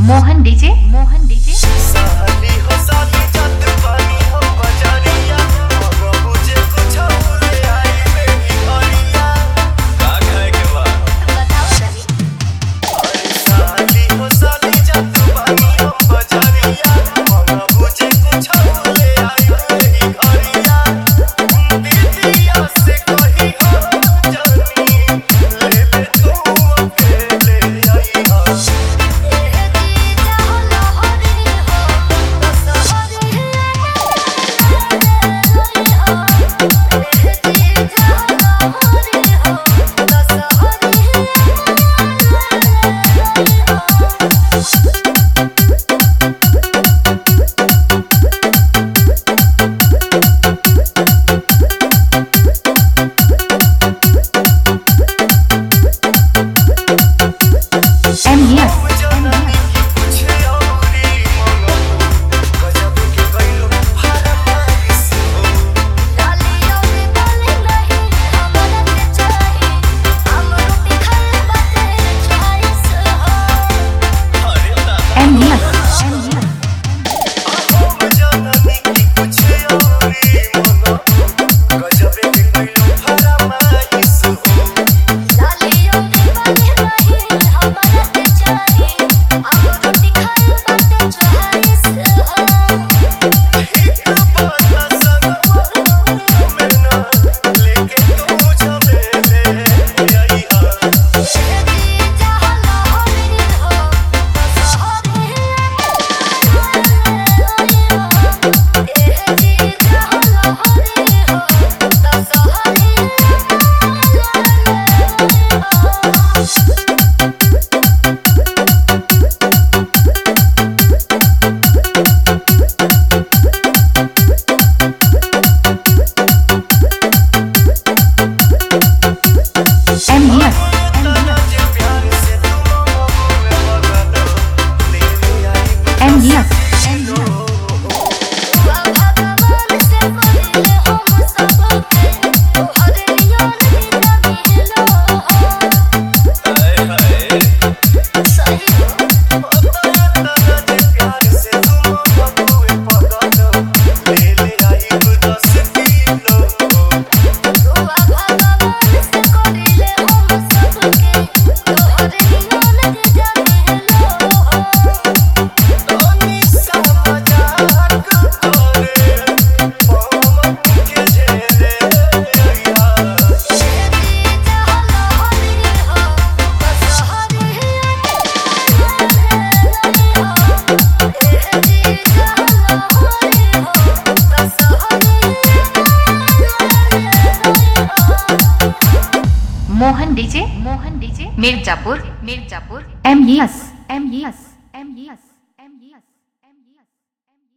Mohan DJ साली हो साली जात पानी हो बजारिया मगर मुझे कुछ ले आई मेरी घरिया का खाए के बा बताओ सही। अरे साली हो साली जात पानी हो बजारिया मगर मुझे कुछ ले आई मेरी घरिया दीदिया से कही हो जानी लेबे तू अकेले आई हो मोहन डीजे मिर्जापुर एमईएस